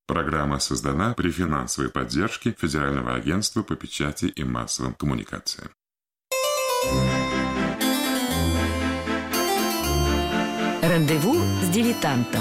Программа создана при финансовой поддержке Федерального агентства по печати и массовым коммуникациям. Рандеву с дилетантом.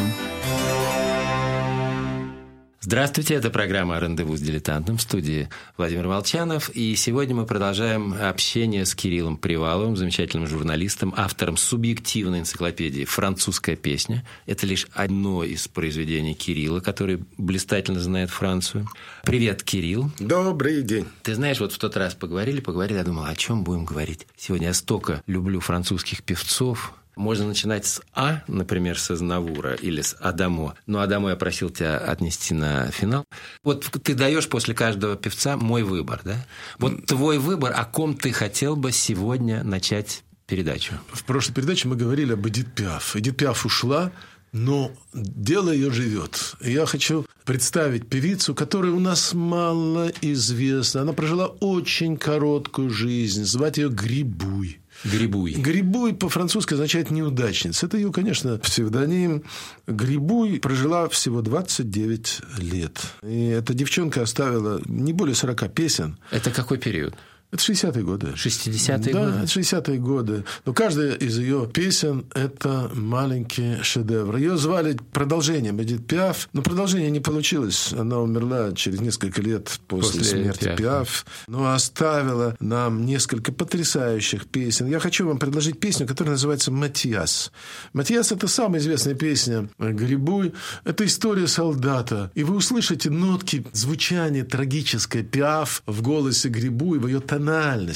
Здравствуйте, это программа «Рандеву с дилетантом», в студии Владимир Молчанов. И сегодня мы продолжаем общение с Кириллом Приваловым, замечательным журналистом, автором субъективной энциклопедии «Французская песня». Это лишь одно из произведений Кирилла, который блистательно знает Францию. Привет, Кирилл. Добрый день. Ты знаешь, вот в тот раз поговорили, я думал, о чем будем говорить. Сегодня я столько люблю французских певцов. Можно начинать с А, например, с Азнавура или с Адамо. Но Адамо я просил тебя отнести на финал. Вот ты даешь после каждого певца мой выбор, да? Вот твой выбор, о ком ты хотел бы сегодня начать передачу? В прошлой передаче мы говорили об Эдит Пиаф. Эдит Пиаф ушла, но дело ее живет. И я хочу представить певицу, которая у нас мало известна. Она прожила очень короткую жизнь. Звать ее Грибуй. Грибуй по-французски означает «неудачница». Это ее, конечно, псевдоним. Грибуй прожила всего 29 лет. И эта девчонка оставила не более 40 песен. Это какой период? Это 60-е годы. 60-е годы? Да, это 60-е годы. Но каждая из ее песен – это маленький шедевр. Ее звали продолжением Эдит Пиаф, но продолжение не получилось. Она умерла через несколько лет после смерти Пиаф, но оставила нам несколько потрясающих песен. Я хочу вам предложить песню, которая называется «Матиас». «Матиас» – это самая известная песня Грибуй. Это история солдата. И вы услышите нотки звучания трагическое Пиаф в голосе Грибуй, в ее тональности.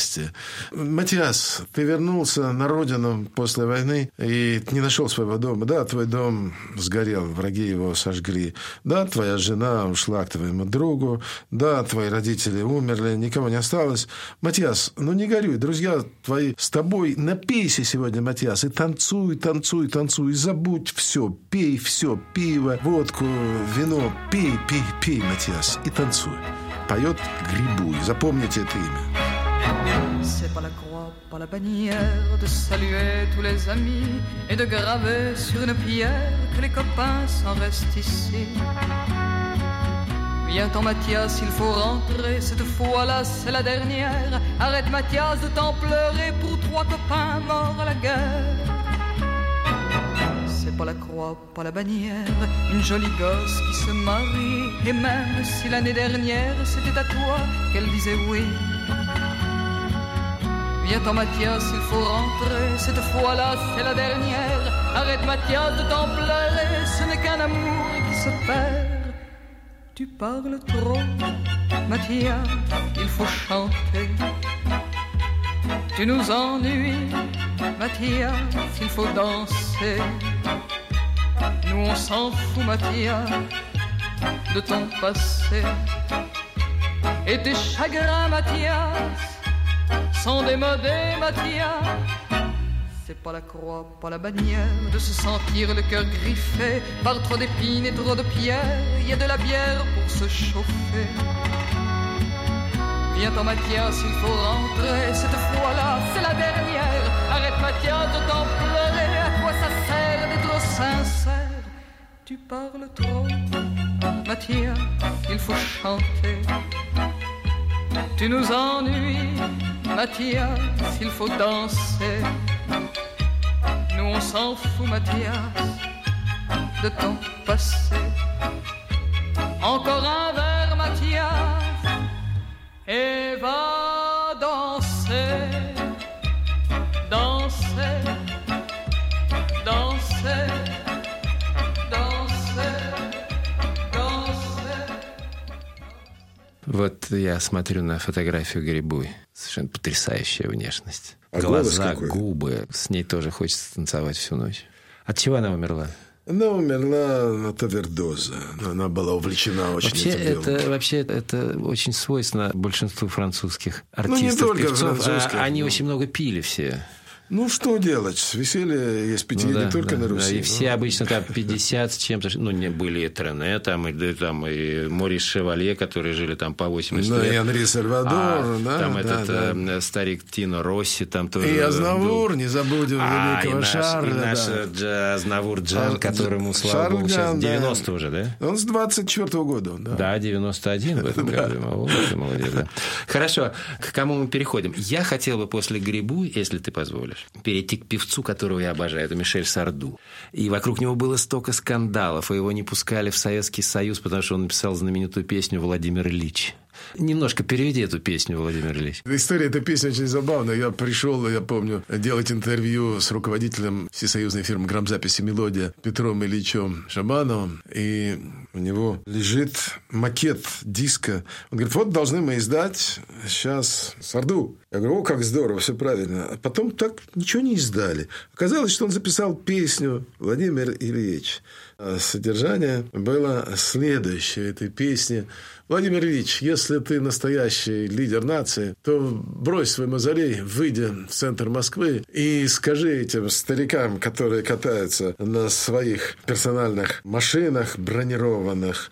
Матиас, ты вернулся на родину после войны и не нашел своего дома. Да, твой дом сгорел, враги его сожгли. Да, твоя жена ушла к твоему другу. Да, твои родители умерли, никого не осталось. Матиас, ну не горюй, друзья твои с тобой. Напейся сегодня, Матиас, и танцуй, танцуй, танцуй. И забудь все, пиво, водку, вино. Пей, Матиас, и танцуй. Поет Грибуй. Запомните это имя. C'est pas la croix, pas la bannière de saluer tous les amis et de graver sur une pierre que les copains s'en restent ici. Viens-t'en Mathias, il faut rentrer, cette fois-là c'est la dernière. Arrête Mathias de t'en pleurer pour 3 copains morts à la guerre. C'est pas la croix, pas la bannière, une jolie gosse qui se marie. Et même si l'année dernière c'était à toi qu'elle disait oui. Viens-t'en Mathias, il faut rentrer, cette fois-là c'est la dernière. Arrête Mathias de t'en pleurer, ce n'est qu'un amour qui se perd. Tu parles trop, Mathias, il faut chanter. Tu nous ennuies, Mathias, il faut danser. Nous on s'en fout, Mathias, de ton passé. Et tes chagrins, Mathias, sont démodés, Mathias. C'est pas la croix, pas la bannière de se sentir le cœur griffé par trop d'épines et trop de pierres. Il y a de la bière pour se chauffer. Viens-t'en Mathias, il faut rentrer, cette fois-là c'est la dernière. Arrête Mathias de t'en pleurer, à quoi ça sert d'être sincère? Tu parles trop, Mathias, il faut chanter. Tu nous ennuies, Mathias, il faut danser. Nous on s'en fout, Mathias, de ton passé. Encore un verre, Mathias, et va danser, danser, danser, danser, danser. Вот я смотрю на фотографию Грибуй. Совершенно потрясающая внешность. А глаза, губы. С ней тоже хочется танцевать всю ночь. От чего она умерла? Она умерла от овердоза. Она была увлечена очень этим делом. Вообще это очень свойственно большинству французских артистов, не только певцов. французских. Они очень много пили все. Ну, что делать? Веселье есть питье не только на Руси. Да, и все обычно там 50 с чем-то. Ну, не были и Трене, там, и Морис Шевалье, которые жили там по 80 лет. И Анри Сальвадор. Там старик Тино Росси. Там тоже и Азнавур, не забудем великого Шарля. И наш Азнавур Джан, которому, слава богу, сейчас 90 уже, да? Он с 24-го года. Да, 91 в этом году. Молодец, да. Хорошо, к кому мы переходим? Я хотел бы после «Грибу», если ты позволишь, перейти к певцу, которого я обожаю. Это Мишель Сарду. И вокруг него было столько скандалов, и его не пускали в Советский Союз, потому что он написал знаменитую песню «Владимир Ильич». Немножко переведи эту песню, Владимир Ильич. История этой песни очень забавная. Я пришел, я помню, делать интервью с руководителем всесоюзной фирмы грамзаписи «Мелодия» Петром Ильичем Шабановым. И у него лежит макет диска. Он говорит, вот должны мы издать сейчас Сарду. Я говорю, о, как здорово, все правильно. А потом так ничего не издали. Оказалось, что он записал песню «Владимир Ильич». Содержание было следующее этой песни. Владимир Ильич, если ты настоящий лидер нации, то брось свой мавзолей, выйди в центр Москвы и скажи этим старикам, которые катаются на своих персональных машинах бронированных,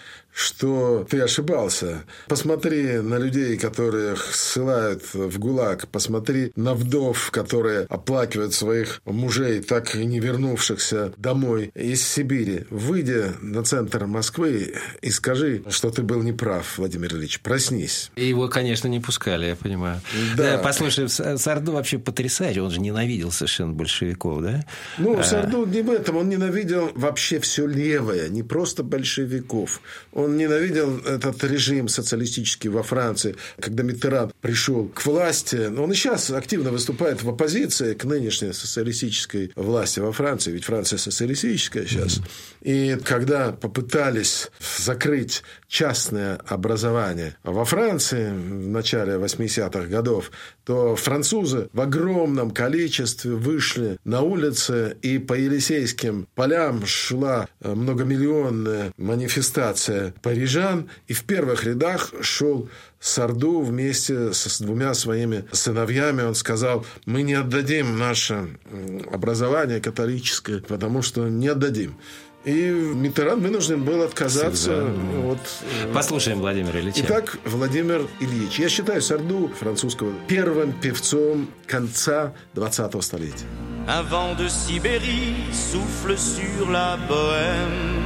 что ты ошибался. Посмотри на людей, которых ссылают в ГУЛАГ. Посмотри на вдов, которые оплакивают своих мужей, так и не вернувшихся домой из Сибири. Выйди на центр Москвы и скажи, что ты был неправ, Владимир Ильич. Проснись. И его, конечно, не пускали, я понимаю. Да. Послушай, Сарду вообще потрясающий. Он же ненавидел совершенно большевиков, да? Ну, Сарду не в этом. Он ненавидел вообще все левое, не просто большевиков. Он ненавидел этот режим социалистический во Франции, когда Миттеран пришел к власти. Он и сейчас активно выступает в оппозиции к нынешней социалистической власти во Франции, ведь Франция социалистическая сейчас. И когда попытались закрыть частное образование во Франции в начале 80-х годов, то французы в огромном количестве вышли на улицы, и по Елисейским полям шла многомиллионная манифестация парижан, и в первых рядах шел Сарду вместе с двумя своими сыновьями. Он сказал, мы не отдадим наше образование католическое, потому что не отдадим. И Миттеран вынужден был отказаться от... Послушаем Владимира Ильича. Итак, Владимир Ильич. Я считаю Сарду французского первым певцом конца 20-го столетия. Un vent de Sibérie souffle sur la Bohème.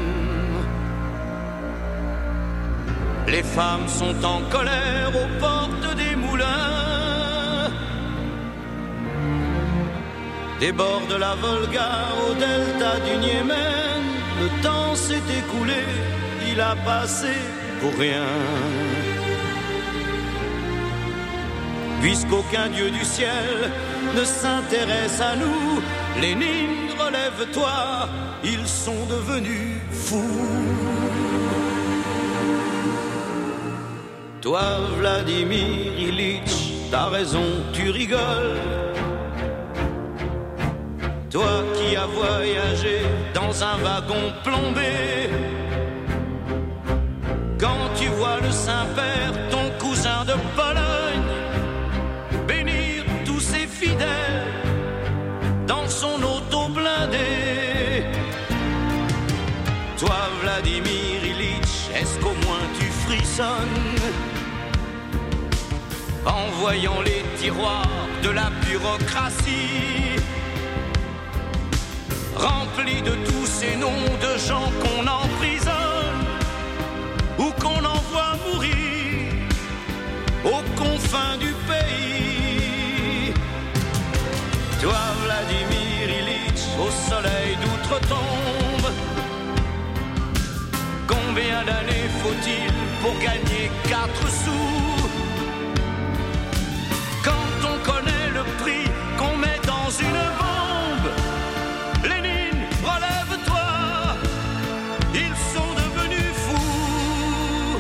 Les femmes sont en colère aux portes des moulins. Des bords de la Volga au delta du Niémen, le temps s'est écoulé, il a passé pour rien. Puisqu'aucun dieu du ciel ne s'intéresse à nous, Lénine, relève-toi, ils sont devenus fous. Toi, Vladimir Ilitch, t'as raison, tu rigoles. Toi qui as voyagé dans un wagon plombé, quand tu vois le Saint-Père, ton cousin de Pologne, bénir tous ses fidèles dans son auto blindé. Toi, Vladimir Ilitch, est-ce qu'au moins tu frissonnes en voyant les tiroirs de la bureaucratie remplis de tous ces noms de gens qu'on emprisonne ou qu'on envoie mourir aux confins du pays. Toi, Vladimir Ilitch, au soleil d'outre-tombe, combien d'années faut-il pour gagner 4 sous? Quand on connaît le prix qu'on met dans une bombe, Lénine, relève-toi, ils sont devenus fous.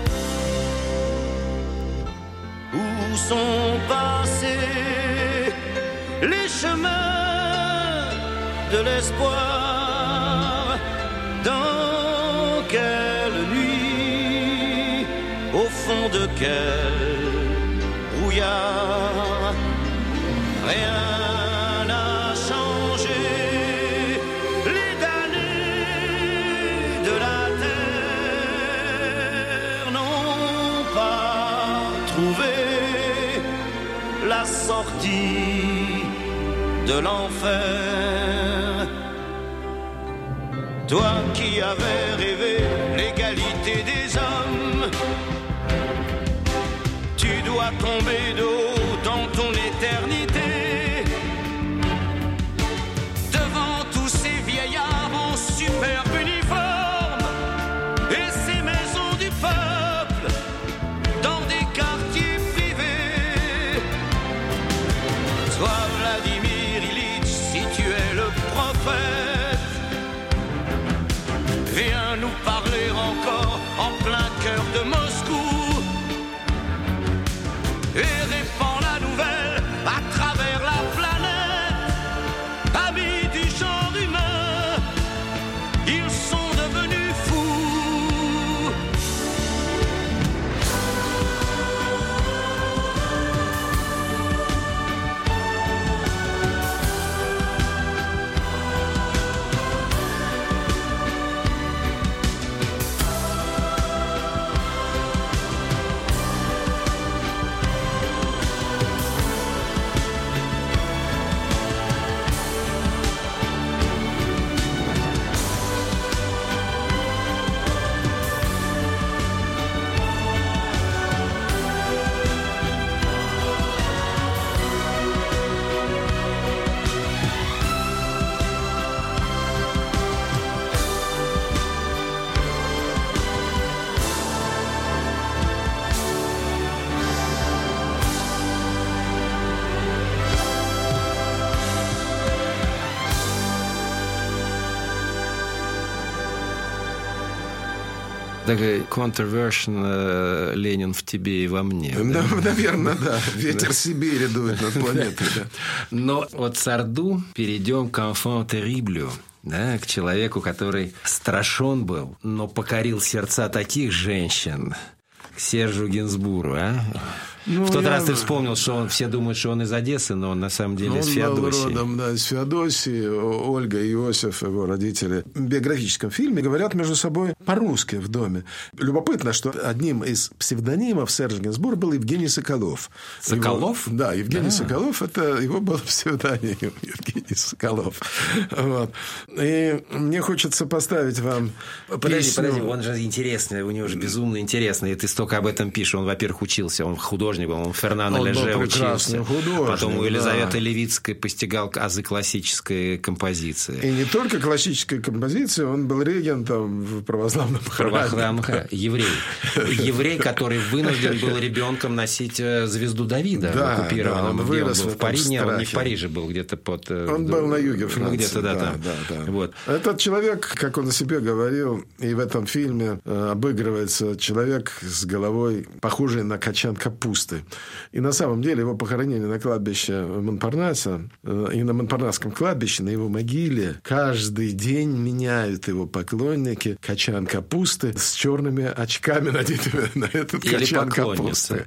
Où sont passés les chemins de l'espoir? Dans quelle nuit, au fond de quel brouillard, rien n'a trouver la sortie de l'enfer. Toi qui avais rêvé l'égalité des hommes, tu dois tomber de haut dans ton éternité, devant tous ces vieillards en superbe uniforme et ces maisons du peuple dans des quartiers privés. Toi, Vladimir Ilitch, si tu es le prophète, viens nous parler encore en plein cœur de Moscou et répand la nouvelle à travers la planète. Amis du genre humain, ils sont devenus fous. Такая controversial Ленин в тебе и во мне. Да, наверное, да. Ветер Сибири дует над планетой. Да. Но от Сарду перейдем к enfant terrible. Да, к человеку, который страшен был, но покорил сердца таких женщин, к Сержу Гинзбургу, а? Ну, в тот раз ты вспомнил, что все думают, что он из Одессы, но он на самом деле из Феодосии. Он был родом, да, из Феодосии. Ольга и Иосиф, его родители, в биографическом фильме говорят между собой по-русски в доме. Любопытно, что одним из псевдонимов Сержа Гинзбурга был Евгений Соколов. Соколов? Да, Евгений Соколов, это его был псевдоним, Евгений Соколов. Вот. И мне хочется поставить вам Подожди, он же интересный, у него же безумно интересный. И ты столько об этом пишешь. Он, во-первых, учился, он художник, он Фернандо Леже учился. Потом у Елизаветы Левицкой постигал азы классической композиции. И не только классической композиции, он был регентом в православном храме. Еврей, который вынужден был ребенком носить звезду Давида в оккупированном. Где он был? В Париже? Нет, он не в Париже был, где-то под... Он был на юге Франции. Где-то, да. Вот. Этот человек, как он о себе говорил, и в этом фильме обыгрывается человек с головой, похожий на качан капусты. И на самом деле его похоронили на кладбище Монпарнаса. И на Монпарнасском кладбище, на его могиле, каждый день меняют его поклонники качан капусты с черными очками, надетыми на этот качан капусты.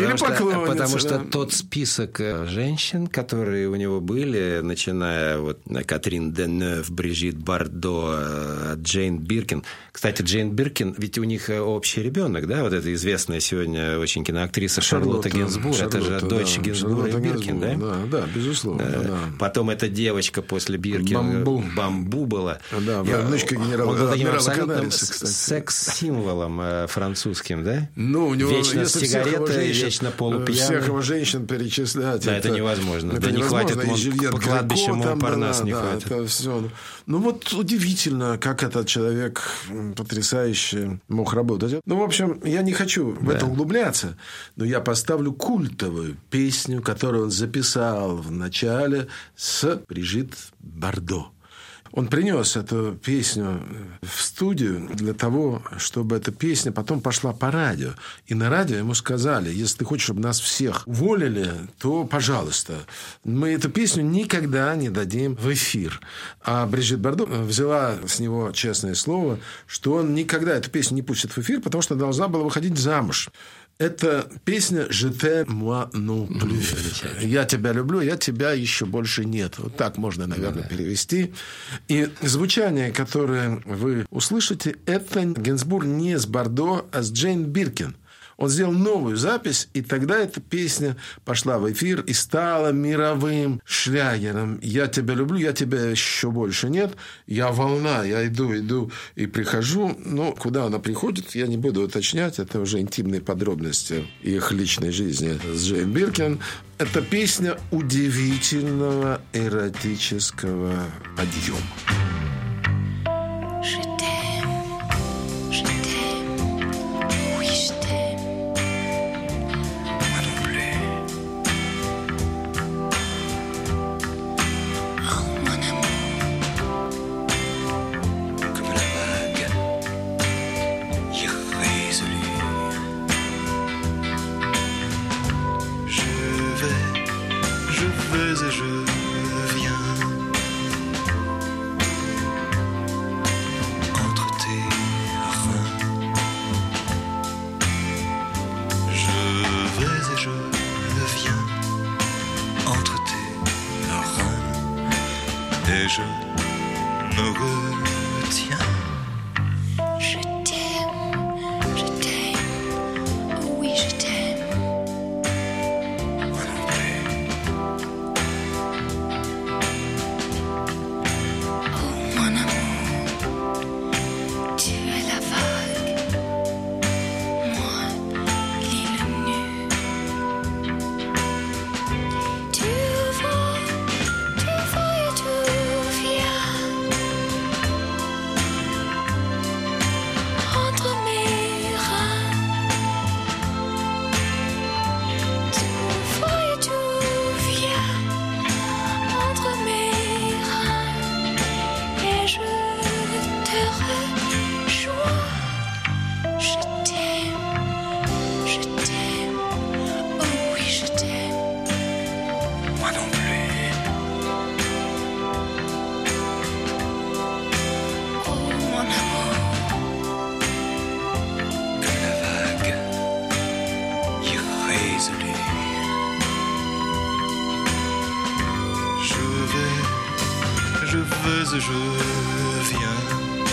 Потому что тот список женщин, которые у него были, начиная вот Катрин Денев, Брижит Бардо, Джейн Биркин. Кстати, Джейн Биркин, ведь у них общий ребенок, да? Вот эта известная сегодня очень киноактриса Шарлотта Гинзбург. Это же дочь Гинзбурга и Биркин, да? Да, безусловно. Да. Потом эта девочка после Биркин Бамбу была. Да, внучка генерала Канариса, кстати. Секс-символом французским, да? Ну, у него вечно сигарета и вечно полупьяный. Всех его женщин перечислять. Да, это невозможно. Да, не хватит, по кладбищу Монпарнас не хватит. Это все. Ну, вот удивительно, как этот человек потрясающе мог работать. Ну, в общем, я не хочу в это углубляться, но я поставлю культовую песню, которую он записал в начале с Брижит Бардо. Он принес эту песню в студию для того, чтобы эта песня потом пошла по радио. И на радио ему сказали: если ты хочешь, чтобы нас всех уволили, то, пожалуйста, мы эту песню никогда не дадим в эфир. А Брижит Бардо взяла с него честное слово, что он никогда эту песню не пустит в эфир, потому что должна была выходить замуж. Это песня «Je t'aime, moi non plus». «Я тебя люблю, я тебя еще больше нет». Вот так можно, наверное, перевести. И звучание, которое вы услышите, это Гинзбург не с Бардо, а с Джейн Биркин. Он сделал новую запись, и тогда эта песня пошла в эфир и стала мировым шлягером. «Я тебя люблю, я тебя еще больше нет». Я волна, я иду и прихожу. Но куда она приходит, я не буду уточнять. Это уже интимные подробности их личной жизни с Джейн Биркин. Это песня удивительного эротического подъема. Et je me retiens. Je t'aime, oh oui je t'aime. Moi non plus. Oh mon amour, tu es la vague, moi l'île nue. Tu vas et tu viens entre mes reins. Tu vas et tu viens entre mes reins. Et je te rejoins. Je t'aime, oh oui je t'aime. Moi non plus. Oh mon amour, Comme la vague irrésolue. Je vais et je viens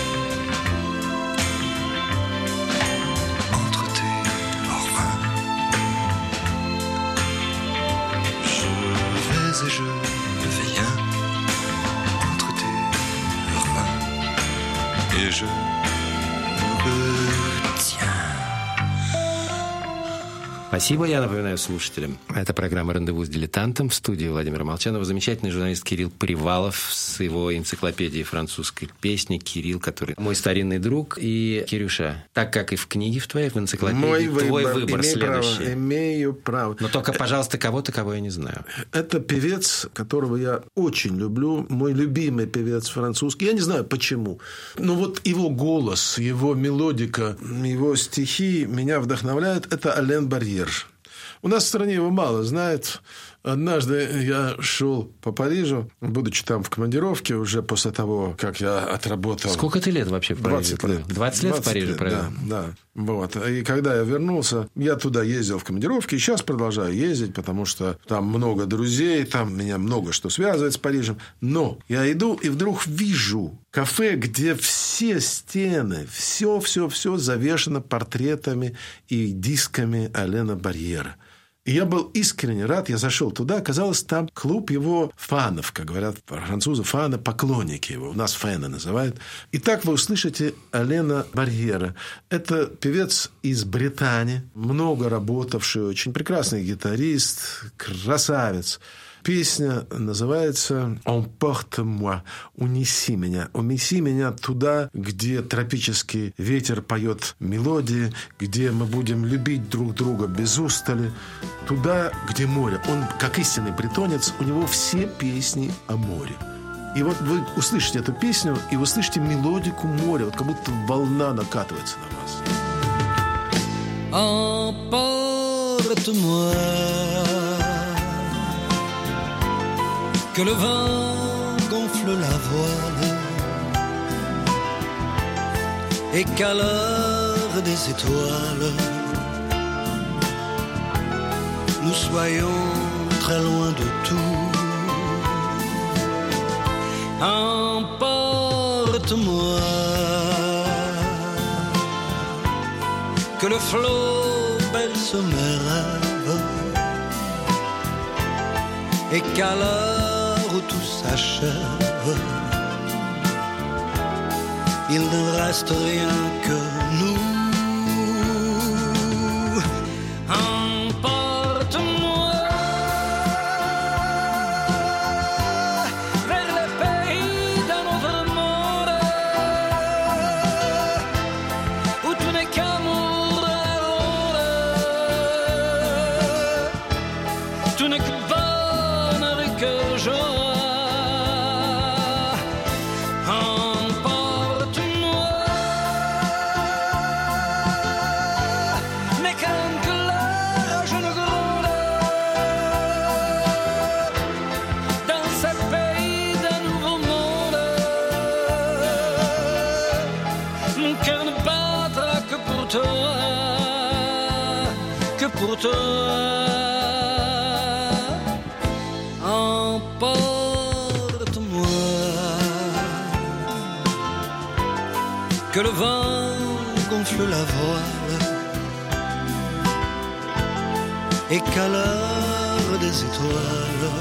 entre tes reins. Je vais et je viens entre tes reins. Et je me retiens. Спасибо, я напоминаю слушателям. Это программа «Рандеву с дилетантом». В студии Владимира Молчанова замечательный журналист Кирилл Привалов с его энциклопедией французской песни. Кирилл, который мой старинный друг. И, Кирюша, так как и в книге в твоей, в энциклопедии, твой выбор следующий. Имею право. Но только, пожалуйста, кого-то, кого я не знаю. Это певец, которого я очень люблю. Мой любимый певец французский. Я не знаю, почему. Но вот его голос, его мелодика, его стихи меня вдохновляют. Это Ален Барьер. У нас в стране его мало знают. Однажды я шел по Парижу, будучи там в командировке, уже после того, как я отработал... Сколько ты лет вообще в Париже? 20 лет. 20 лет в Париже провел? Да. Вот. И когда я вернулся, я туда ездил в командировки, и сейчас продолжаю ездить, потому что там много друзей, там меня много что связывает с Парижем. Но я иду и вдруг вижу кафе, где все стены, все завешено портретами и дисками Алена Барьера. И я был искренне рад, я зашел туда, оказалось, там клуб его фанов, как говорят французы, фаны, поклонники его, у нас фэны называют. И так вы услышите Алена Барьера. Это певец из Британии, много работавший, очень прекрасный гитарист, красавец. Песня называется «Emporte-moi», «Унеси меня». «Унеси меня туда, где тропический ветер поет мелодии, где мы будем любить друг друга без устали, туда, где море». Он, как истинный бретонец, у него все песни о море. И вот вы услышите эту песню, и вы услышите мелодику моря, вот как будто волна накатывается на вас. Emporte-moi, que le vent gonfle la voile et qu'à l'heure des étoiles nous soyons très loin de tout. Emporte-moi, que le flot berce mes rêves et qu'à l'heure où tout s'achève, il ne reste rien que nous. Emporte-moi vers le pays d'un autre monde où tout n'est qu'amour et tout n'est que bonheur et que joie. Pour toi, emporte-moi, que le vent gonfle la voile et qu'à l'heure des étoiles,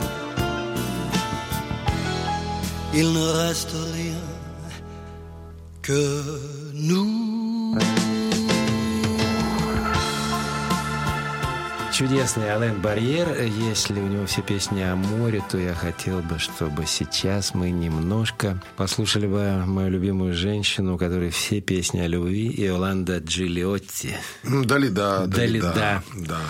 il ne reste rien que nous. Чудесный Ален Барьер. Если у него все песни о море, то я хотел бы, чтобы сейчас мы немножко послушали бы мою любимую женщину, у которой все песни о любви, Иоланда Джильотти. Далида. Да.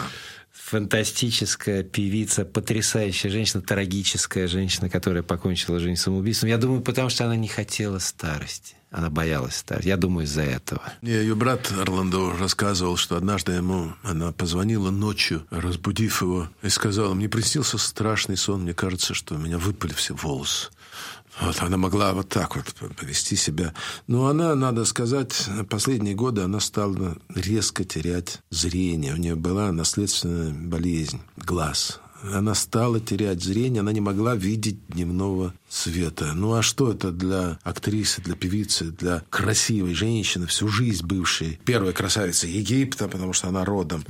Фантастическая певица, потрясающая женщина, трагическая женщина, которая покончила жизнь самоубийством. Я думаю, потому что она не хотела старости. Она боялась старости. Я думаю, из-за этого. Ее брат Орландо рассказывал, что однажды ему она позвонила ночью, разбудив его, и сказала: мне приснился страшный сон, мне кажется, что у меня выпали все волосы. Вот, она могла вот так вот повести себя. Но она, надо сказать, последние годы она стала резко терять зрение. У нее была наследственная болезнь глаз. Она стала терять зрение, она не могла видеть дневного света. Ну а что это для актрисы, для певицы, для красивой женщины, всю жизнь бывшей первой красавицы Египта, потому что она родом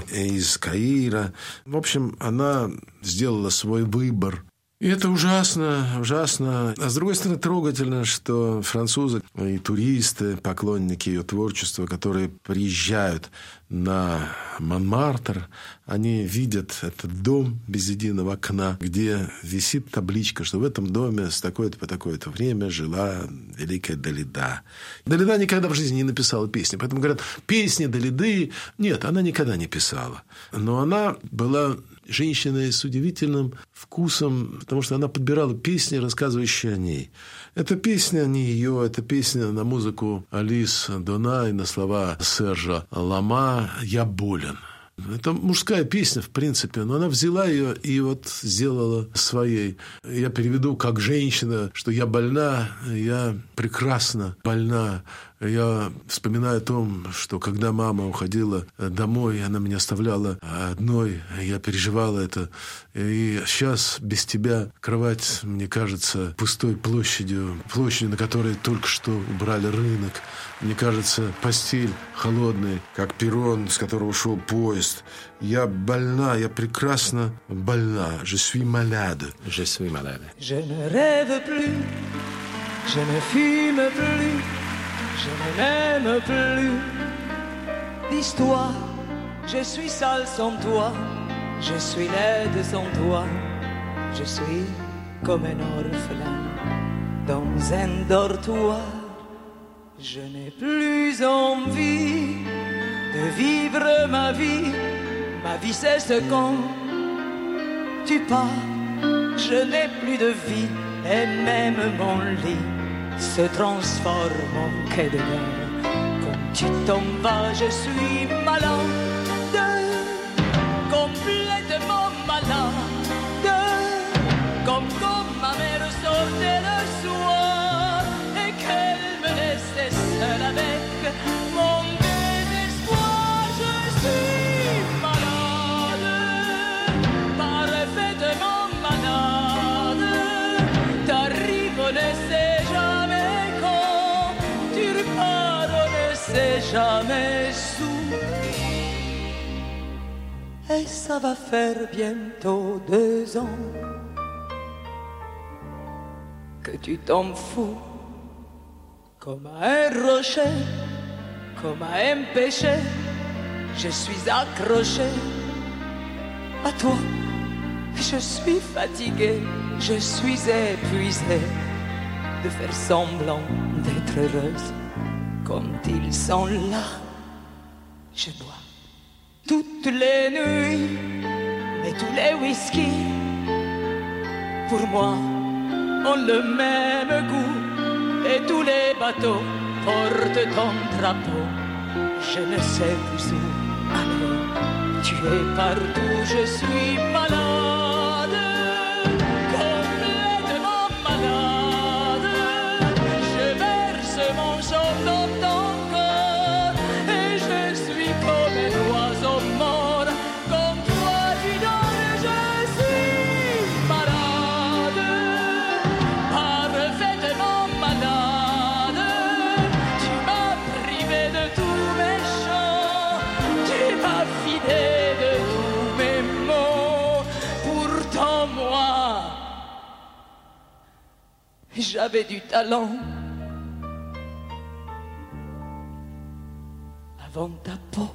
из Каира. В общем, она сделала свой выбор. И это ужасно, ужасно. А с другой стороны, трогательно, что французы и туристы, поклонники ее творчества, которые приезжают на Монмартр, они видят этот дом без единого окна, где висит табличка, что в этом доме с такое-то по такое-то время жила великая Далида. Далида никогда в жизни не написала песни, поэтому говорят, песни Далиды... Нет, она никогда не писала. Но она была женщиной с удивительным вкусом, потому что она подбирала песни, рассказывающие о ней. Эта песня не ее, это песня на музыку Алис Донай, на слова Сержа Лама «Я болен». Это мужская песня, в принципе, но она взяла ее и вот сделала своей. Я переведу как женщина, что я больна, я прекрасно больна. Я вспоминаю о том, что когда мама уходила домой, она меня оставляла одной, я переживала это. И сейчас без тебя кровать, мне кажется, пустой площадью, на которой только что убрали рынок. Мне кажется, постель холодная, как перрон, с которого ушел поезд. Я больна, я прекрасно больна. Je suis malade. Je suis malade. Je ne rêve plus, je ne fume plus, je ne m'aime plus. Dis-toi, je suis sale sans toi, je suis laide sans toi, je suis comme un orphelin dans un dortoir. Je n'ai plus envie de vivre ma vie cesse quand tu pars. Je n'ai plus de vie et même mon lit se transforme en quai de gare. Quand tu t'en vas, je suis malade, complètement malade, comme quand ma mère sortait le soir et qu'elle me laissait seule avec mon désespoir. Je suis malade, parfaitement malade. T'arrives, on ne sait jamais quand tu repars, on ne sait jamais où. Et ça va faire bientôt 2 ans que tu t'en fous comme à un rocher, comme à un péché. Je suis accroché à toi. Je suis fatigué, je suis épuisé de faire semblant d'être heureuse. Quand ils sont là, je bois toutes les nuits, mais tous les whisky, pour moi, ont le même goût. Et tous les bateaux portent ton drapeau. Je ne sais plus où aller. Tu es partout, je suis malade, complètement malade. Je verse mon sang dans ton corps et je suis comme un oiseau mort. Comme toi tu donnes, je suis malade, parfaitement malade. Tu m'as privé de tous mes chants, tu m'as vidé de tous mes mots. Pourtant moi, j'avais du talent avant ta peau.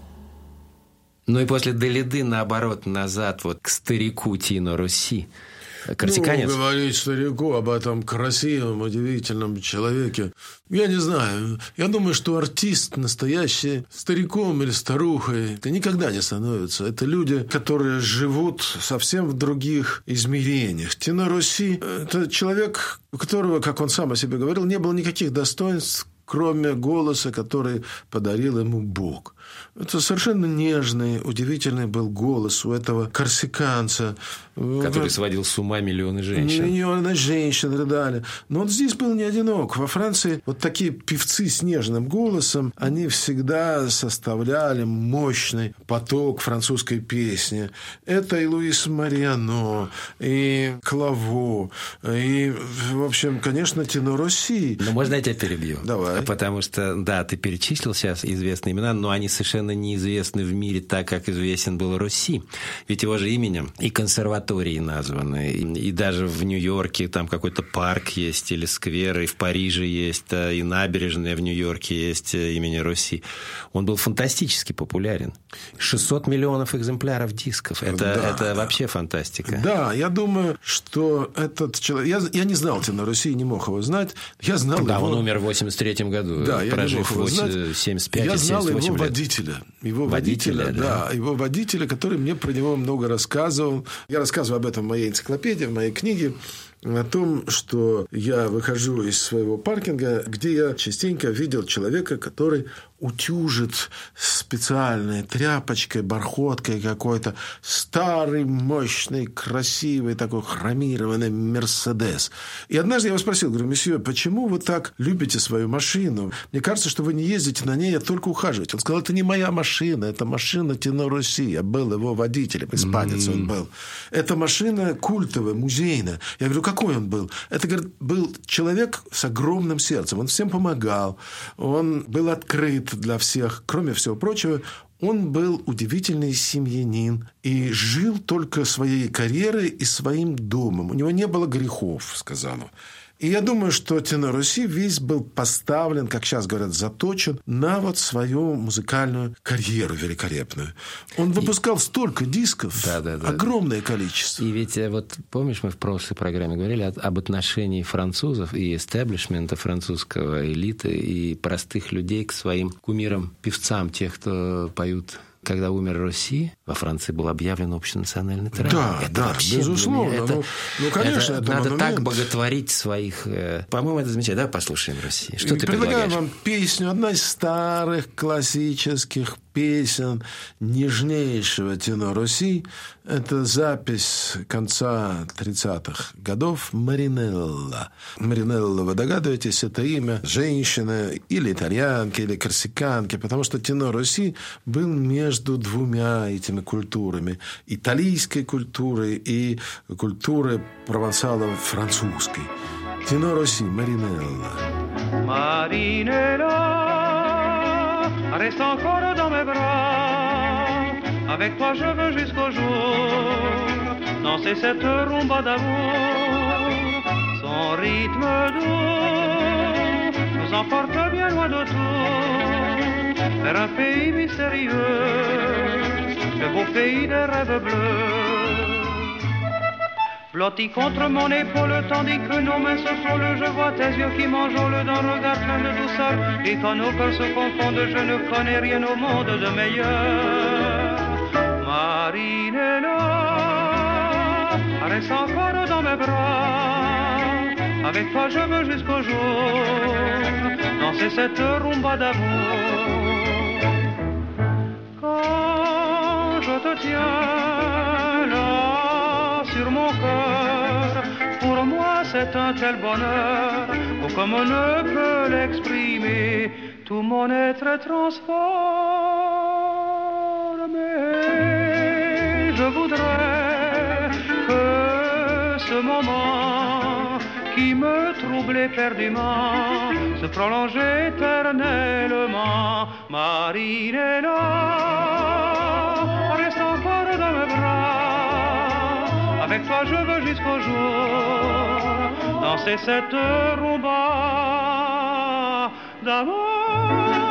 Ну и после Далиды, наоборот, назад вот к старику Тино Росси. Корсиканец? Ну, говорить старику об этом красивом, удивительном человеке, я не знаю. Я думаю, что артист настоящий, стариком или старухой, это никогда не становится. Это люди, которые живут совсем в других измерениях. Тино Росси – это человек, у которого, как он сам о себе говорил, не было никаких достоинств, кроме голоса, который подарил ему Бог. Это совершенно нежный, удивительный был голос у этого корсиканца. Который сводил с ума миллионы женщин. Миллионы женщин и так далее. Но он здесь был не одинок. Во Франции вот такие певцы с нежным голосом, они всегда составляли мощный поток французской песни. Это и Луис Мариано, и Клаво, и, в общем, конечно, Тино Росси. Но можно я тебя перебью? Давай. Потому что, да, ты перечислил сейчас известные имена, но они совершенно неизвестны в мире так, как известен был Росси. Ведь его же именем и консерватории названы, и даже в Нью-Йорке там какой-то парк есть или сквер, и в Париже есть, и набережная в Нью-Йорке есть имени Росси. Он был фантастически популярен. 600 миллионов экземпляров дисков. Это вообще фантастика. Да, я думаю, что этот человек... Я не знал Тино Росси, не мог его знать. Я знал да, его... он умер в 83-м году, да, прожив 75 я или 78 знал его лет. Водителя, да, его водителя, который мне про него много рассказывал. Я рассказываю об этом в моей энциклопедии, в моей книге, о том, что я выхожу из своего паркинга, где я частенько видел человека, который утюжит специальной тряпочкой, бархоткой какой-то старый, мощный, красивый, такой хромированный Мерседес. И однажды я его спросил, говорю: месье, почему вы так любите свою машину? Мне кажется, что вы не ездите на ней, а только ухаживаете. Он сказал: это не моя машина, это машина Тино Росси. Я был его водителем, испанец он был. Это машина культовая, музейная. Я говорю: какой он был? Это, говорит, был человек с огромным сердцем. Он всем помогал, он был открыт для всех. Кроме всего прочего, он был удивительный семьянин и жил только своей карьерой и своим домом. У него не было грехов, сказал он. И я думаю, что Тино Росси весь был поставлен, как сейчас говорят, заточен на вот свою музыкальную карьеру великолепную. Он выпускал столько дисков, огромное количество. И ведь вот помнишь, мы в прошлой программе говорили об отношении французов и эстеблишмента французского, элиты и простых людей к своим кумирам-певцам, тех, кто поют. Когда умер Росси, во Франции был объявлен общенациональный траур. Да, это да, вообще, безусловно. Конечно, это надо монумент. так боготворить своих... По-моему, это замечательно. Давай послушаем Росси. Что ты предлагаю предлагаешь? вам песню, одна из старых классических песен нежнейшего Тино Росси. Это запись конца 30-х годов Маринелла. Маринелла, вы догадываетесь, это имя женщины или итальянки, или корсиканки, потому что Тино Росси был между двумя этими культурами. Итальянской культурой и культурой провансалов французской. Тино Росси, Маринелла. Marinella, resta ancora dans mes bras, Avec toi je veux jusqu'au jour danser cette rumba d'amour. Son rythme doux nous emporte bien loin d'autour, vers un pays mystérieux, le beau pays des rêves bleus. Blotti contre mon épaule, tandis que nos mains se frôlent, je vois tes yeux qui m'enjôlent d'un regard plein de douceur. Et quand nos cœurs se confondent, je ne connais rien au monde de meilleur. Marinella, reste encore dans mes bras. Avec toi je veux jusqu'au jour danser cette rumba d'amour. Quand je te tiens là sur mon cœur, pour moi c'est un tel bonheur, oh, comme on ne peut l'exprimer, tout mon être est transformé. Je voudrais que ce moment qui me trouble éperdument se prolonge éternellement. Marinella, reste encore dans mes bras. Avec toi je veux jusqu'au jour danser cette rumba d'amour.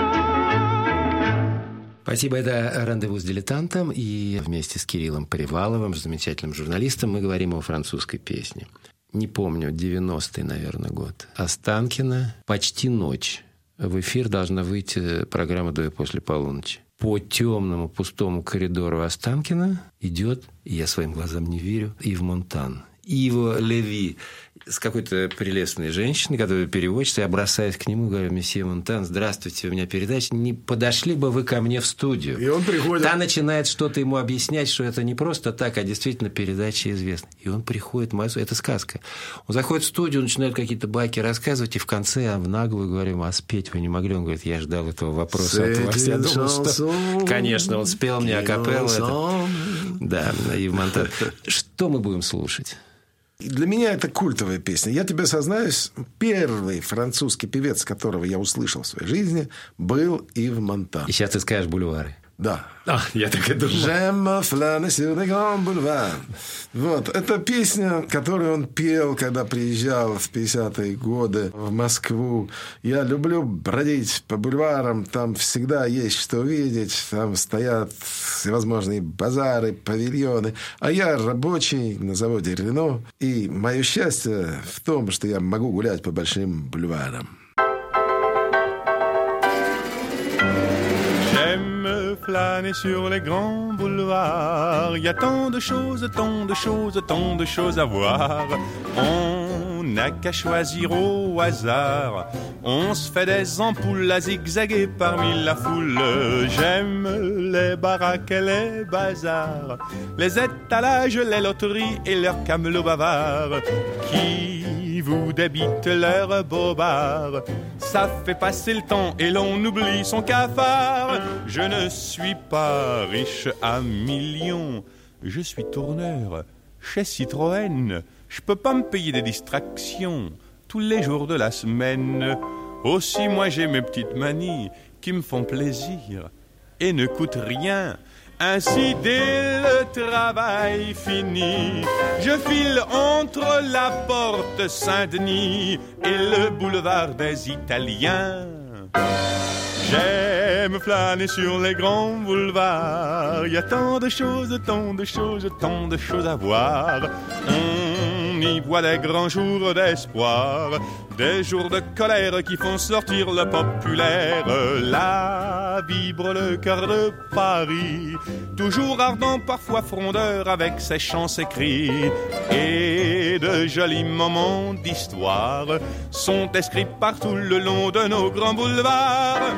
Спасибо, это «Рандеву с дилетантом», и вместе с Кириллом Приваловым, замечательным журналистом, мы говорим о французской песне. Не помню, 90-й, наверное, год. Останкино, почти ночь. В эфир должна выйти программа «До и после полуночи». По темному пустому коридору Останкино идет, и я своим глазам не верю, Ив Монтан. Иво Леви с какой-то прелестной женщиной, которая переводчица, я бросаюсь к нему, говорю: месье Монтан, здравствуйте, у меня передача, не подошли бы вы ко мне в студию? И он приходит. Та начинает что-то ему объяснять, что это не просто так, а действительно передача известна. И он приходит, это сказка. Он заходит в студию, начинает какие-то байки рассказывать, и в конце я в наглую говорю: а спеть вы не могли? Он говорит: я ждал этого вопроса от вас. Я думал, что... Конечно, он спел мне акапеллу. Да, Ив Монтан. Что мы будем слушать? Для меня это культовая песня. Я тебе сознаюсь, первый французский певец, которого я услышал в своей жизни, был Ив Монтан. И сейчас ты скажешь «Бульвары». Да. Я так и думал. «J'aime flâner sur les grands boulevards». Вот. Это песня, которую он пел, когда приезжал в 50-е годы в Москву. Я люблю бродить по бульварам. Там всегда есть что увидеть. Там стоят всевозможные базары, павильоны. А я рабочий на заводе «Рено». И мое счастье в том, что я могу гулять по большим бульварам. Flâner sur les grands boulevards, il y a tant de choses, tant de choses, tant de choses à voir. On n'a qu'à choisir au hasard. On se fait des ampoules à zigzaguer parmi la foule. J'aime les baraques et les bazars, les étalages, les loteries et leurs camelots bavards qui vous débitent leurs bobards. Ça fait passer le temps et l'on oublie son cafard. Je ne suis pas riche à millions, je suis tourneur chez Citroën. Je peux pas me payer des distractions tous les jours de la semaine. Aussi moi j'ai mes petites manies qui me font plaisir et ne coûtent rien. Ainsi dès le travail fini, je file entre la porte Saint-Denis et le boulevard des Italiens. J'aime flâner sur les grands boulevards. Il y a tant de choses, tant de choses, tant de choses à voir. On y voit des grands jours d'espoir, des jours de colère qui font sortir le populaire. Là vibre le cœur de Paris, toujours ardent, parfois frondeur, avec ses chants, ses cris. Et de jolis moments d'histoire sont inscrits partout le long de nos grands boulevards.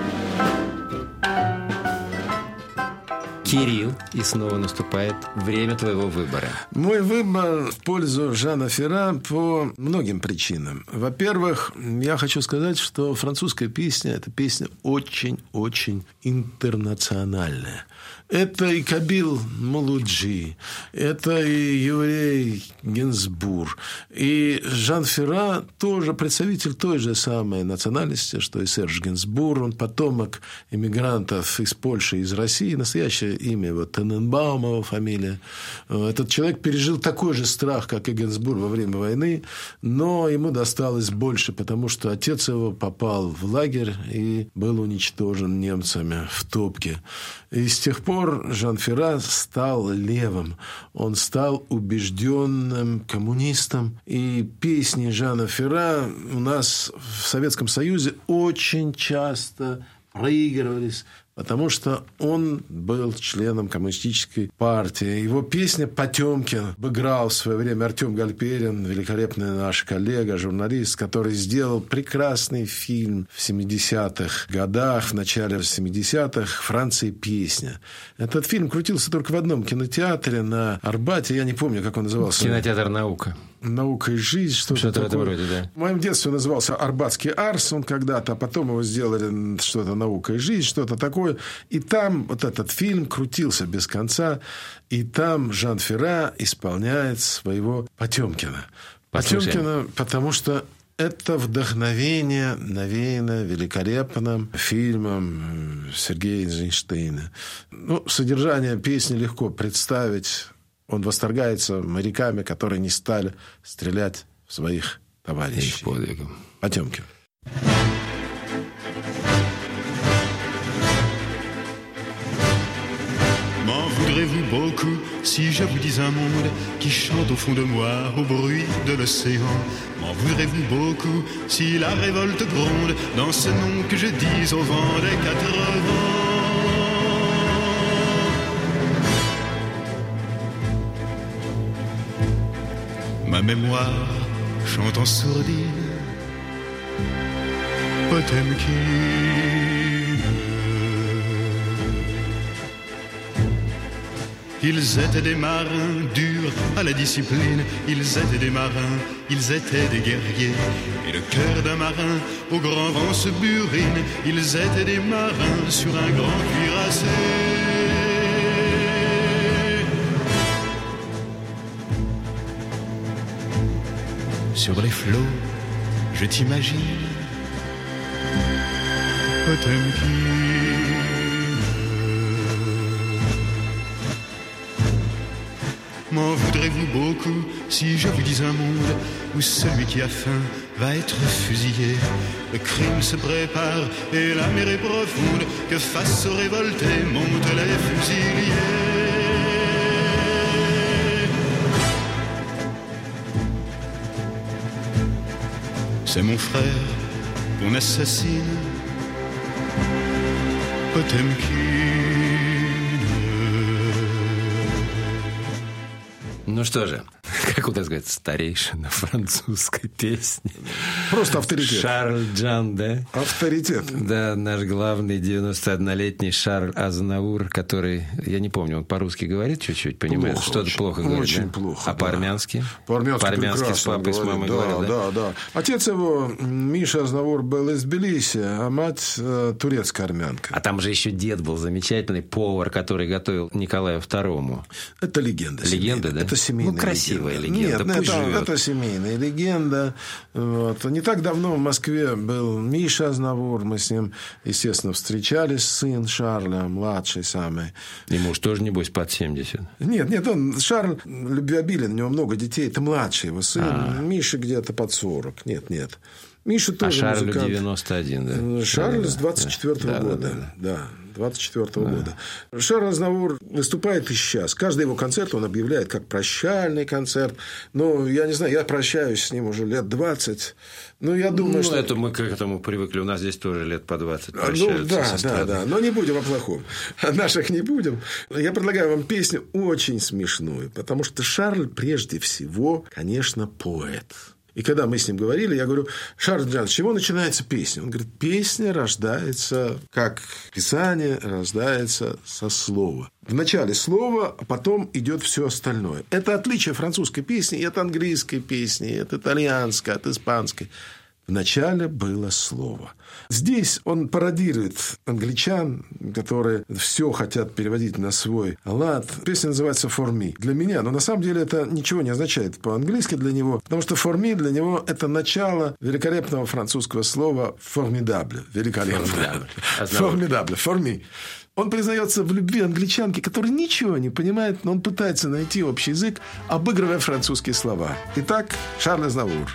Кирилл, и снова наступает время твоего выбора. Мой выбор в пользу Жана Ферра по многим причинам. Во-первых, я хочу сказать, что французская песня – это песня очень-очень интернациональная. Это и Кабил Мулуджи, это и Юрий Гинзбур. И Жан Ферра тоже представитель той же самой национальности, что и Серж Гинзбур. Он потомок эмигрантов из Польши и из России, настоящий имя его Тененбаум, его фамилия. Этот человек пережил такой же страх, как и Гинзбург во время войны, но ему досталось больше, потому что отец его попал в лагерь и был уничтожен немцами в топке. И с тех пор Жан Ферра стал левым. Он стал убежденным коммунистом. И песни Жана Ферра у нас в Советском Союзе очень часто проигрывались, потому что он был членом коммунистической партии. Его песня «Потемкин» обыграл в свое время Артем Гальперин, великолепный наш коллега, журналист, который сделал прекрасный фильм в 70-х годах, в начале 70-х «Франция. Песня». Этот фильм крутился только в одном кинотеатре на Арбате, я не помню, как он назывался. Кинотеатр «Наука». «Наука и жизнь», что-то такое. В этом роде, да. В моем детстве он назывался «Арбатский Арс», он когда-то, а потом его сделали что-то «Наука и жизнь», что-то такое. И там вот этот фильм крутился без конца, и там Жан Ферра исполняет своего Потемкина. Потемкина, потому что это вдохновение навеяно великолепным фильмом Сергея Эйзенштейна. Содержание песни легко представить. Он восторгается моряками, которые не стали стрелять в своих товарищей. Потемкин. M'en voudrez-vous beaucoup si je vous dis un monde qui chante au fond de moi au bruit de l'océan? M'en voudrez-vous beaucoup si la révolte gronde dans ce nom que je dis au vent des quatre vents? Ma mémoire chante en sourdine Potemkin. Ils étaient des marins durs à la discipline, ils étaient des marins, ils étaient des guerriers. Et le cœur d'un marin au grand vent se burine, ils étaient des marins sur un grand cuirassé. Sur les flots, je t'imagine, Potemkin. M'en voudrez-vous beaucoup si je vous dis un monde où celui qui a faim va être fusillé? Le crime se prépare et la mer est profonde, que face aux révoltés montent les fusiliers. C'est mon frère qu'on assassine, Potemkin. Ну что же, как у нас говорят, старейшина французской песни. Просто авторитет. Шарль Джан, да? Авторитет. Да, наш главный 91-летний Шарль Азнаур, который, я не помню, он по-русски говорит чуть-чуть, понимает? Плохо, что-то плохо говорит. Очень да? плохо. А по-армянски? По-армянски с папой, с мамой да, говорил, да? Да. Отец его, Миша Азнаур, был из Тбилиси, а мать турецкая армянка. А там же еще дед был замечательный повар, который готовил Николаю II. Это легенда. Легенда, да? Это семейная красивая легенда. Нет, это семейная легенда. Вот. Не так давно в Москве был Миша Азнаур. Мы с ним, естественно, встречались. Сын Шарля, младший самый. Ему уж тоже, небось, под 70. Нет, он, Шарль любвеобилен, у него много детей. Это младший его сын. Миша где-то под 40. Нет. Миша тоже Шарлю музыкант. 91, да? Шарль с 24-го года. Да. 24-го года. Шарль Азнаур выступает и сейчас. Каждый его концерт он объявляет как прощальный концерт. Но я не знаю, я прощаюсь с ним уже лет 20. Но я думаю, что... это мы к этому привыкли. У нас здесь тоже лет по 20 прощаются. Да. Но не будем о плохом. О наших не будем. Я предлагаю вам песню очень смешную. Потому что Шарль прежде всего, конечно, поэт. И когда мы с ним говорили, я говорю: Шарль Джан, с чего начинается песня? Он говорит: песня рождается, как писание рождается со слова. В начале слова, а потом идет все остальное. Это отличие французской песни от английской песни, от итальянской, от испанской. В начале было слово. Здесь он пародирует англичан, которые все хотят переводить на свой лад. Песня называется «For me». Для меня, но на самом деле это ничего не означает по-английски для него, потому что «for me» для него это начало великолепного французского слова «formidable». Великолепно. «Formidable», «for me». Он признается в любви англичанке, которая ничего не понимает, но он пытается найти общий язык, обыгрывая французские слова. Итак, Шарль Азнавур.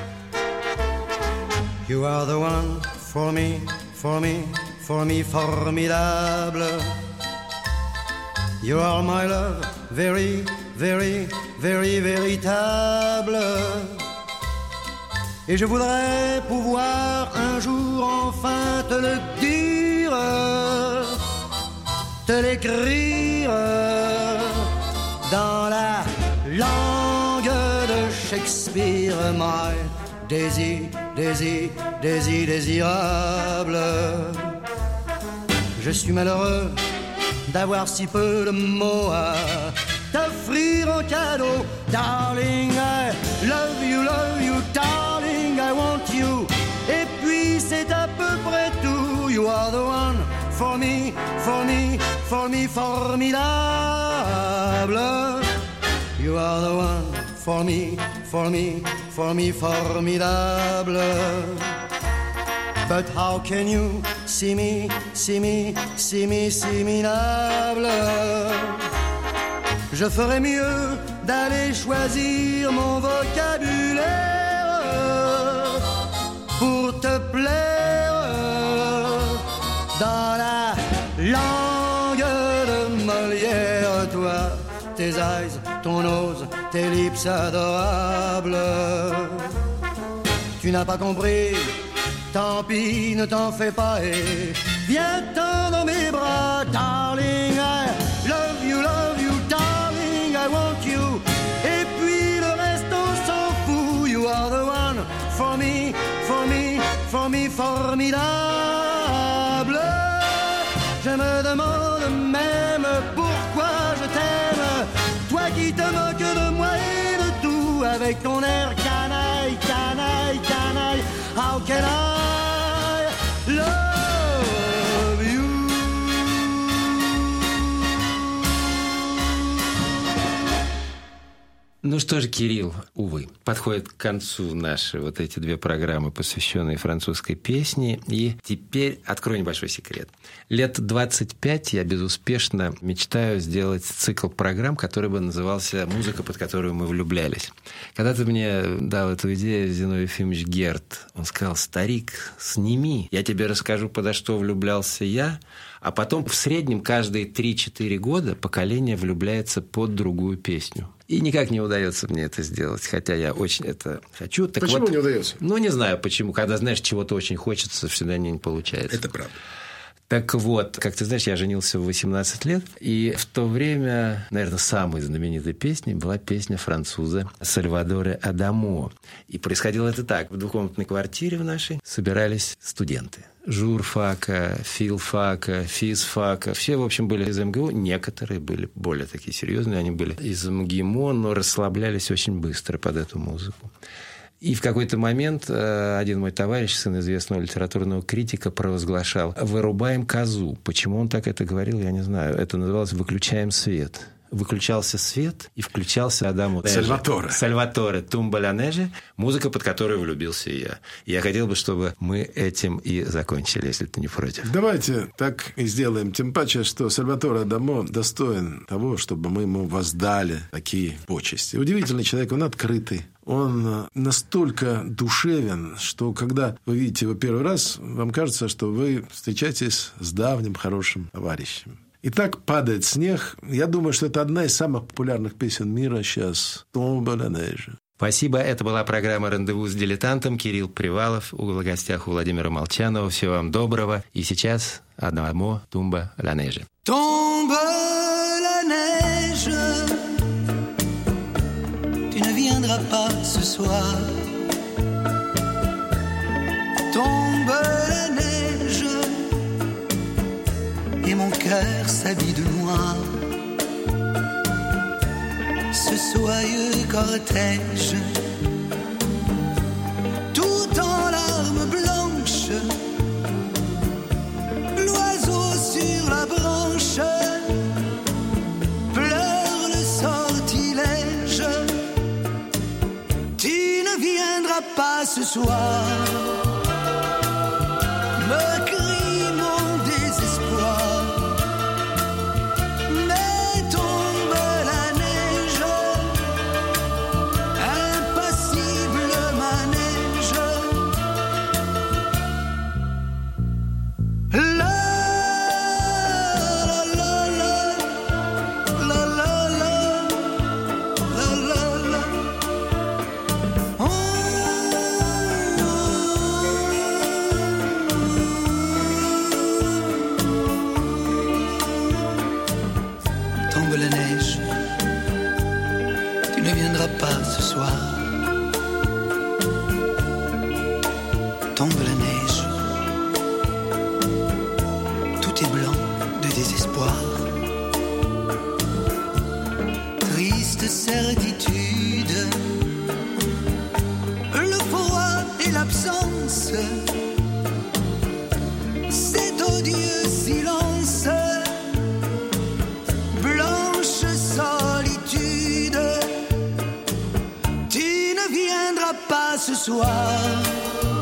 You are the one for me, for me, for me, formidable. You are my love, very, very, very, véritable. Et je voudrais pouvoir un jour enfin te le dire, te l'écrire dans la langue de Shakespeare. My Daisy, Daisy, Daisy, désirable. Je suis malheureux d'avoir si peu de mots à t'offrir en cadeau. Darling, I love you, darling, I want you. Et puis c'est à peu près tout. You are the one for me, for me, for me, formidable. You are the one for me, for me, for me, formidable. But how can you see me, see me, see me, see me minable? Je ferais mieux d'aller choisir mon vocabulaire pour te plaire dans la langue de Molière. Toi, tes eyes, ton nose, tes lips adorables. Tu n'as pas compris, tant pis, ne t'en fais pas et viens-t'en dans mes bras. Darling, I love you, darling, I want you. Et puis le reste on s'en fout. You are the one for me, for me, for me, formidable. Je me demande même pourquoi je t'aime, toi qui te moques de moi et de tout, avec ton air canaille, canaille, canaille. How can I love you? Ну что же, Кирилл, увы, подходит к концу наши вот эти две программы, посвященные французской песне. И теперь открою небольшой секрет. Лет 25 я безуспешно мечтаю сделать цикл программ, который бы назывался «Музыка, под которую мы влюблялись». Когда ты мне дал эту идею, Зиновий Ефимович Герд, он сказал: «Старик, сними, я тебе расскажу, подо что влюблялся я». А потом в среднем каждые 3-4 года поколение влюбляется под другую песню. И никак не удается мне это сделать, хотя я очень это хочу. Так почему вот, не удается? Ну, не знаю почему. Когда, знаешь, чего-то очень хочется, всегда не получается. Это правда. Так вот, как ты знаешь, я женился в 18 лет, и в то время, наверное, самой знаменитой песней была песня француза Сальвадора Адамо. И происходило это так. В двухкомнатной квартире в нашей собирались студенты. Журфака, филфака, физфака. Все, в общем, были из МГУ. Некоторые были более такие серьезные. Они были из МГИМО, но расслаблялись очень быстро под эту музыку. И в какой-то момент один мой товарищ, сын известного литературного критика, провозглашал: «Вырубаем козу». Почему он так это говорил, я не знаю. Это называлось «выключаем свет». Выключался свет, и включался Адамо. Сальваторе «Тумба ля неже», музыка, под которую влюбился и я. И я хотел бы, чтобы мы этим и закончили, если ты не против. Давайте так и сделаем. Тем паче, что Сальваторе Адамо достоин того, чтобы мы ему воздали такие почести. Удивительный человек, он открытый. Он настолько душевен, что когда вы видите его первый раз, вам кажется, что вы встречаетесь с давним хорошим товарищем. Итак, «Падает снег». Я думаю, что это одна из самых популярных песен мира сейчас. «Tombe la neige». Спасибо. Это была программа «Рандеву с дилетантом». Кирилл Привалов. В гостях у Владимира Молчанова. Всего вам доброго. И сейчас Адамо «Tombe la neige». Tombe la neige, tu ne viendras pas ce soir. Tombe la neige, et mon cœur s'habille de noir. Ce soyeux cortège, tout en larmes blanches, l'oiseau sur la branche pleure le sortilège. Tu ne viendras pas ce soir, me crie mon désespoir. certitude, le froid et l'absence, cet odieux silence, blanche solitude, tu ne viendras pas ce soir.